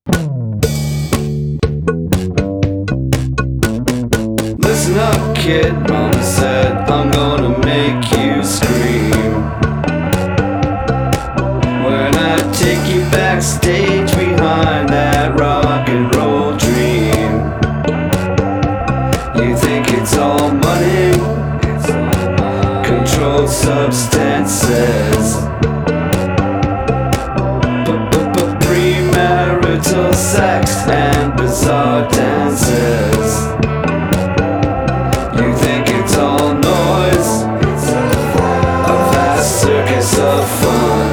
Listen up, kid, Mama said, I'm gonna make you scream when I take you backstage behind that rock and roll dream. You think it's all money, controlled substances, premarital sex and bizarre dances. You think it's all noise, a vast circus of fun.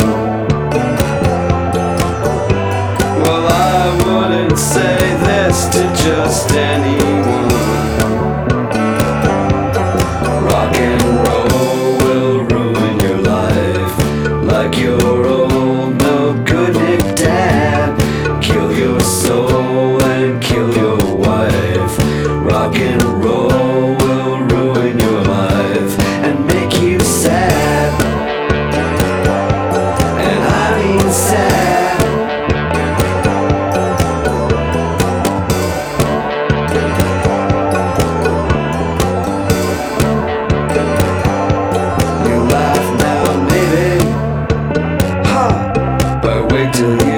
Well, I wouldn't say this to just anyone. Rock and roll will ruin your life, like your old no good Nick Dad. Kill your soul and kill your wife. Rock and roll will ruin your life and make you sad. And I mean sad. You laugh now, maybe, ha, but wait till you